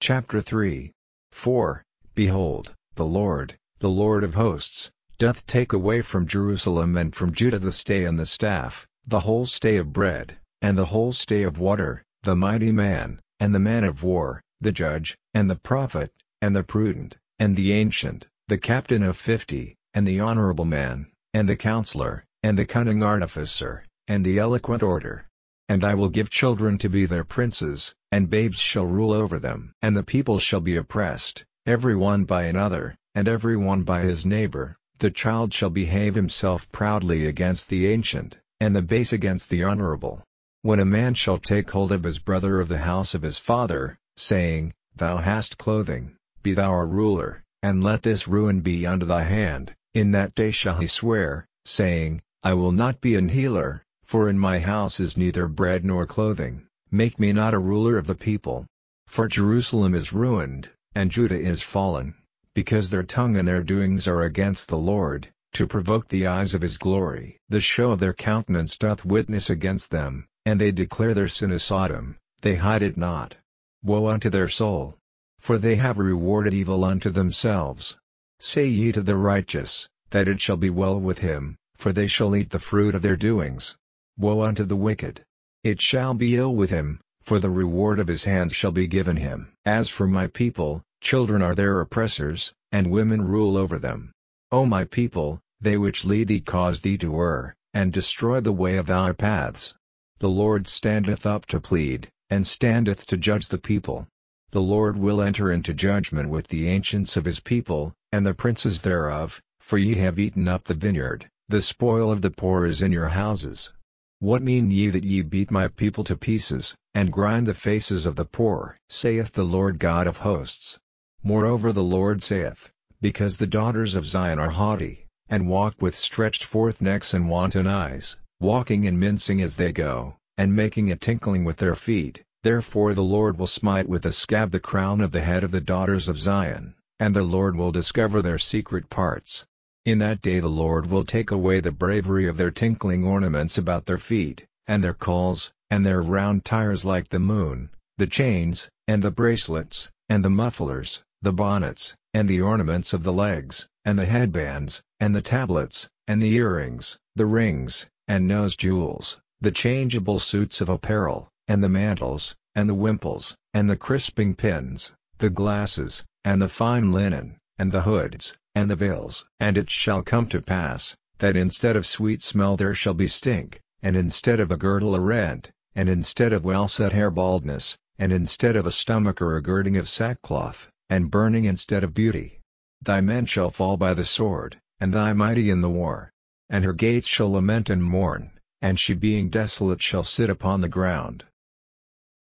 Chapter 3. For, behold, the Lord of hosts, doth take away from Jerusalem and from Judah the stay and the staff, the whole stay of bread, and the whole stay of water, the mighty man, and the man of war, the judge, and the prophet, and the prudent, and the ancient, the captain of 50, and the honorable man, and the counselor, and the cunning artificer, and the eloquent orator. And I will give children to be their princes, and babes shall rule over them. And the people shall be oppressed, every one by another, and every one by his neighbor. The child shall behave himself proudly against the ancient, and the base against the honorable. When a man shall take hold of his brother of the house of his father, saying, Thou hast clothing, be thou a ruler, and let this ruin be unto thy hand, in that day shall he swear, saying, I will not be an healer, for in my house is neither bread nor clothing, make me not a ruler of the people. For Jerusalem is ruined, and Judah is fallen, because their tongue and their doings are against the Lord, to provoke the eyes of his glory. The show of their countenance doth witness against them, and they declare their sin as Sodom, they hide it not. Woe unto their soul! For they have rewarded evil unto themselves. Say ye to the righteous, that it shall be well with him, for they shall eat the fruit of their doings. Woe unto the wicked! It shall be ill with him, for the reward of his hands shall be given him. As for my people, children are their oppressors, and women rule over them. O my people, they which lead thee cause thee to err, and destroy the way of thy paths. The Lord standeth up to plead, and standeth to judge the people. The Lord will enter into judgment with the ancients of his people, and the princes thereof, for ye have eaten up the vineyard, the spoil of the poor is in your houses. What mean ye that ye beat my people to pieces, and grind the faces of the poor? Saith the Lord God of hosts. Moreover the Lord saith, Because the daughters of Zion are haughty, and walk with stretched forth necks and wanton eyes, walking and mincing as they go, and making a tinkling with their feet, therefore the Lord will smite with a scab the crown of the head of the daughters of Zion, and the Lord will discover their secret parts. In that day the Lord will take away the bravery of their tinkling ornaments about their feet, and their culls, and their round tires like the moon, the chains, and the bracelets, and the mufflers, the bonnets, and the ornaments of the legs, and the headbands, and the tablets, and the earrings, the rings, and nose jewels, the changeable suits of apparel, and the mantles, and the wimples, and the crisping pins, the glasses, and the fine linen, and the hoods, and the veils. And it shall come to pass, that instead of sweet smell there shall be stink, and instead of a girdle a rent, and instead of well-set hair baldness, and instead of a stomacher a girding of sackcloth, and burning instead of beauty. Thy men shall fall by the sword, and thy mighty in the war. And her gates shall lament and mourn, and she being desolate shall sit upon the ground.